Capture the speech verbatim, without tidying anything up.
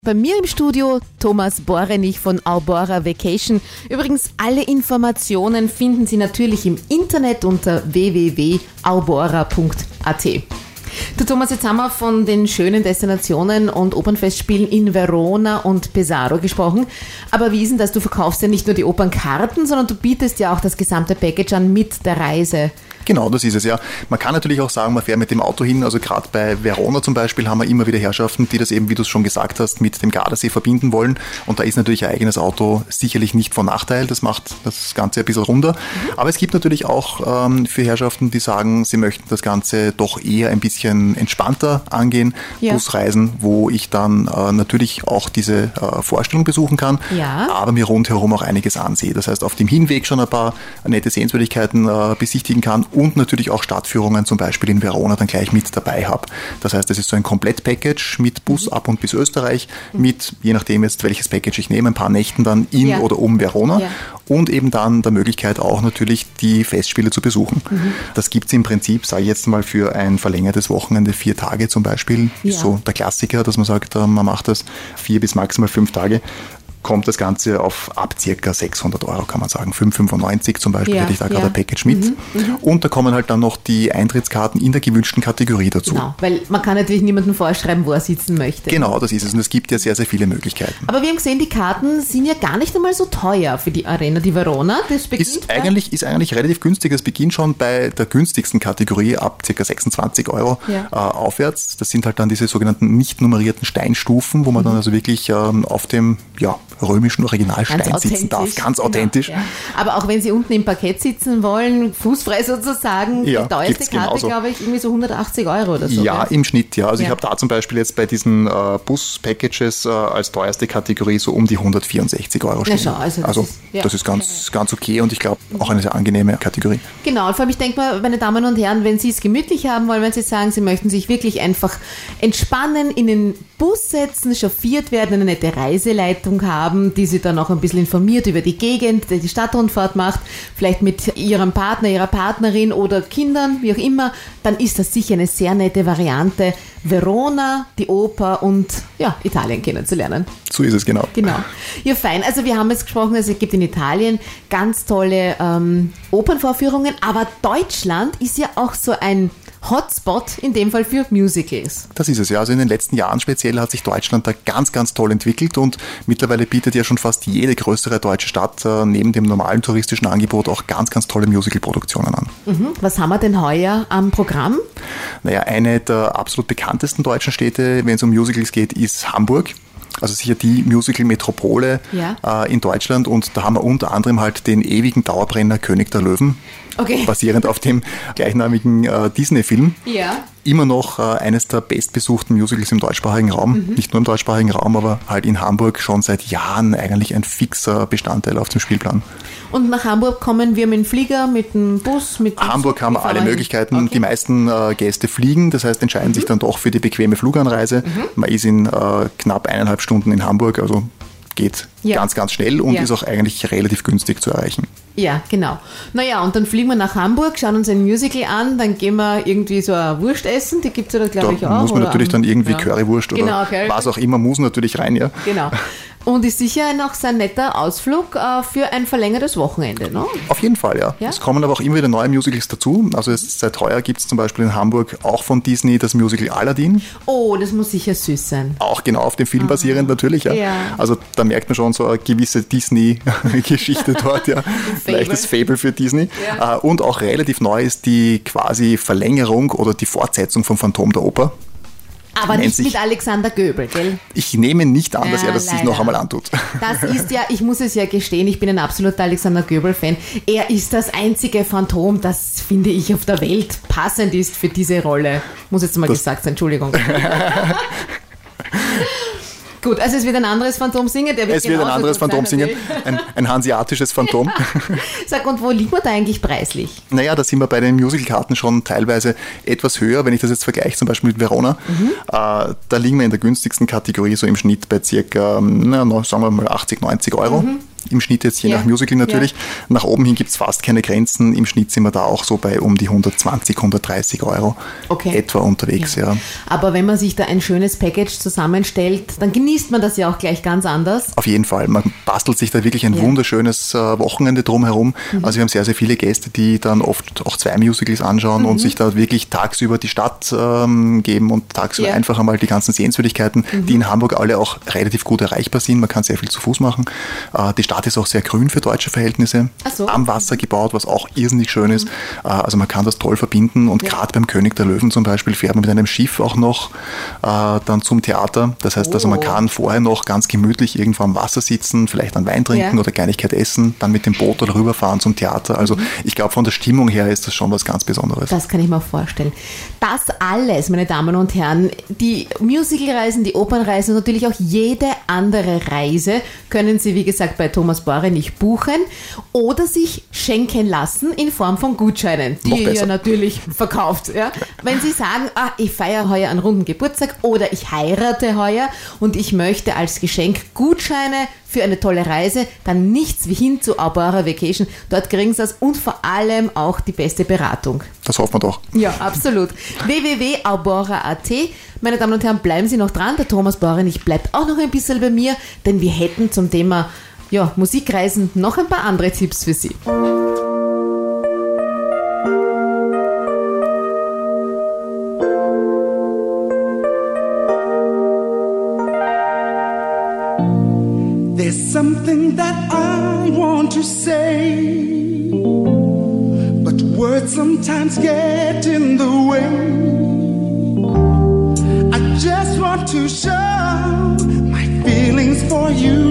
Bei mir im Studio Thomas Borenich von Aubora Vacation. Übrigens, alle Informationen finden Sie natürlich im Internet unter w w w punkt aubora punkt a t. Du Thomas, jetzt haben wir von den schönen Destinationen und Opernfestspielen in Verona und Pesaro gesprochen. Aber wie ist denn das? Du verkaufst ja nicht nur die Opernkarten, sondern du bietest ja auch das gesamte Package an mit der Reise. Genau, das ist es ja. Man kann natürlich auch sagen, man fährt mit dem Auto hin. Also gerade bei Verona zum Beispiel haben wir immer wieder Herrschaften, die das eben, wie du es schon gesagt hast, mit dem Gardasee verbinden wollen. Und da ist natürlich ein eigenes Auto sicherlich nicht von Nachteil. Das macht das Ganze ein bisschen runder. Mhm. Aber es gibt natürlich auch ähm, für Herrschaften, die sagen, sie möchten das Ganze doch eher ein bisschen entspannter angehen. Ja. Busreisen, wo ich dann äh, natürlich auch diese äh, Vorstellung besuchen kann, ja. aber mir rundherum auch einiges ansehe. Das heißt, auf dem Hinweg schon ein paar nette Sehenswürdigkeiten äh, besichtigen kann. Und natürlich auch Stadtführungen zum Beispiel in Verona dann gleich mit dabei habe. Das heißt, es ist so ein Komplettpackage mit Bus ab und bis Österreich, mit, je nachdem jetzt welches Package ich nehme, ein paar Nächten dann in ja. oder um Verona ja. und eben dann der Möglichkeit auch natürlich die Festspiele zu besuchen. Mhm. Das gibt es im Prinzip, sage ich jetzt mal, für ein verlängertes Wochenende, vier Tage zum Beispiel. Ja. So der Klassiker, dass man sagt, man macht das vier bis maximal fünf Tage. Kommt das Ganze auf ab circa sechshundert Euro, kann man sagen. fünf Euro fünfundneunzig zum Beispiel ja, hätte ich da ja. gerade ein Package mit. Mhm, mhm. Und da kommen halt dann noch die Eintrittskarten in der gewünschten Kategorie dazu. Genau, weil man kann natürlich niemandem vorschreiben, wo er sitzen möchte. Genau, das ist es. Und es gibt ja sehr, sehr viele Möglichkeiten. Aber wir haben gesehen, die Karten sind ja gar nicht einmal so teuer für die Arena, die Verona. Das beginnt ist, eigentlich, ist eigentlich relativ günstig. Es beginnt schon bei der günstigsten Kategorie ab ca. sechsundzwanzig Euro ja. äh, aufwärts. Das sind halt dann diese sogenannten nicht nummerierten Steinstufen, wo man mhm. dann also wirklich ähm, auf dem ja, römischen Originalstein sitzen darf. Ganz authentisch. Genau, ja. Aber auch wenn Sie unten im Parkett sitzen wollen, fußfrei sozusagen, ja, die teuerste Karte, genauso. glaube ich, irgendwie so hundertachtzig Euro oder so. Ja, gell? Im Schnitt, ja. Also ja. ich habe da zum Beispiel jetzt bei diesen äh, Bus-Packages äh, als teuerste Kategorie so um die hundertvierundsechzig Euro stehen. Ja, also das, also, ist, ja. das ist ganz, ganz okay und ich glaube auch eine sehr angenehme Kategorie. Genau, und vor allem ich denke mal, meine Damen und Herren, wenn Sie es gemütlich haben wollen, wenn Sie sagen, Sie möchten sich wirklich einfach entspannen, in den Bus setzen, chauffiert werden, eine nette Reiseleitung haben, die Sie dann auch ein bisschen informiert über die Gegend, die die Stadtrundfahrt macht, vielleicht mit Ihrem Partner, Ihrer Partnerin oder Kindern, wie auch immer, dann ist das sicher eine sehr nette Variante, Verona, die Oper und ja, Italien kennenzulernen. So ist es, genau. Genau. Ja, fein. Also wir haben jetzt gesprochen, also es gibt in Italien ganz tolle ähm, Opernvorführungen, aber Deutschland ist ja auch so ein Hotspot, in dem Fall für Musicals. Das ist es ja. Also in den letzten Jahren speziell hat sich Deutschland da ganz, ganz toll entwickelt und mittlerweile bietet ja schon fast jede größere deutsche Stadt äh, neben dem normalen touristischen Angebot auch ganz, ganz tolle Musical-Produktionen an. Mhm. Was haben wir denn heuer am Programm? Naja, eine der absolut bekanntesten deutschen Städte, wenn es um Musicals geht, ist Hamburg. Also sicher die Musical-Metropole ja. äh, in Deutschland und da haben wir unter anderem halt den ewigen Dauerbrenner König der Löwen, okay. basierend auf dem gleichnamigen äh, Disney-Film. Ja. Immer noch äh, eines der bestbesuchten Musicals im deutschsprachigen Raum. Mhm. Nicht nur im deutschsprachigen Raum, aber halt in Hamburg schon seit Jahren eigentlich ein fixer Bestandteil auf dem Spielplan. Und nach Hamburg kommen wir mit dem Flieger, mit dem Bus, mit dem Hamburg Zug, haben wir alle Möglichkeiten. Okay. Die meisten äh, Gäste fliegen, das heißt entscheiden mhm. sich dann doch für die bequeme Fluganreise. Mhm. Man ist in äh, knapp eineinhalb Stunden in Hamburg, also geht ja. ganz, ganz schnell und ja. ist auch eigentlich relativ günstig zu erreichen. Ja, genau. Naja, und dann fliegen wir nach Hamburg, schauen uns ein Musical an, dann gehen wir irgendwie so ein Wurst essen, die gibt es ja da, glaube ich, auch. Da muss man natürlich dann irgendwie ja. Currywurst oder genau, Currywurst. was auch immer, muss natürlich rein, ja. Genau. Und ist sicher noch so ein netter Ausflug äh, für ein verlängertes Wochenende, ne? Auf jeden Fall, ja. ja. Es kommen aber auch immer wieder neue Musicals dazu. Also es, seit heuer gibt es zum Beispiel in Hamburg auch von Disney das Musical Aladdin. Oh, das muss sicher süß sein. Auch genau auf dem Film Aha. basierend natürlich, ja. ja. Also da merkt man schon so eine gewisse Disney-Geschichte dort, ja. Vielleicht das Faible für Disney. Ja. Und auch relativ neu ist die quasi Verlängerung oder die Fortsetzung von Phantom der Oper. Aber nicht mit Alexander Göbel, gell? Ich nehme nicht an, dass ja, er das leider. sich noch einmal antut. Das ist ja, ich muss es ja gestehen, ich bin ein absoluter Alexander Göbel-Fan. Er ist das einzige Phantom, das, finde ich, auf der Welt passend ist für diese Rolle. Muss jetzt mal das gesagt sein, Entschuldigung. Gut, also es wird ein anderes Phantom singen. Der wird es wird ein anderes Phantom singen, ein, ein hanseatisches Phantom. Ja. Sag, und wo liegt man da eigentlich preislich? Naja, da sind wir bei den Musicalkarten schon teilweise etwas höher. Wenn ich das jetzt vergleiche, zum Beispiel mit Verona, mhm. äh, da liegen wir in der günstigsten Kategorie so im Schnitt bei circa, na, sagen wir mal achtzig, neunzig Euro. Mhm. im Schnitt jetzt, je ja. nach Musical natürlich. Ja. Nach oben hin gibt es fast keine Grenzen. Im Schnitt sind wir da auch so bei um die hundertzwanzig, hundertdreißig Euro okay. etwa unterwegs. Ja. Ja. Aber wenn man sich da ein schönes Package zusammenstellt, dann genießt man das ja auch gleich ganz anders. Auf jeden Fall. Man bastelt sich da wirklich ein ja. wunderschönes äh, Wochenende drumherum. Mhm. Also wir haben sehr, sehr viele Gäste, die dann oft auch zwei Musicals anschauen mhm. und sich da wirklich tagsüber die Stadt ähm, geben und tagsüber ja. einfach einmal die ganzen Sehenswürdigkeiten, mhm. die in Hamburg alle auch relativ gut erreichbar sind. Man kann sehr viel zu Fuß machen. Äh, die Stadt ist auch sehr grün für deutsche Verhältnisse. Ach so. Am Wasser gebaut, was auch irrsinnig schön ist. Mhm. Äh, also man kann das toll verbinden und ja. gerade beim König der Löwen zum Beispiel fährt man mit einem Schiff auch noch äh, dann zum Theater. Das heißt oh. also, man kann vorher noch ganz gemütlich irgendwo am Wasser sitzen, vielleicht einen Wein trinken ja. oder Kleinigkeit essen, dann mit dem Boot oder rüberfahren zum Theater. Also mhm. ich glaube, von der Stimmung her ist das schon was ganz Besonderes. Das kann ich mir vorstellen. Das alles, meine Damen und Herren, die Musicalreisen, die Opernreisen und natürlich auch jede andere Reise können Sie, wie gesagt, bei Thomas Borenich buchen oder sich schenken lassen in Form von Gutscheinen, die ihr natürlich verkauft. Ja? Wenn Sie sagen, ah, ich feiere heuer einen runden Geburtstag oder ich heirate heuer und ich möchte als Geschenk Gutscheine für eine tolle Reise, dann nichts wie hin zu Aurora Vacation. Dort kriegen Sie das und vor allem auch die beste Beratung. Das hoffen wir doch. Ja, absolut. w w w punkt aurora punkt a t. Meine Damen und Herren, bleiben Sie noch dran. Der Thomas Borenich bleibt auch noch ein bisschen bei mir, denn wir hätten zum Thema ja, Musikreisen noch ein paar andere Tipps für Sie. There's something that I want to say, but words sometimes get in the way. I just want to show my feelings for you.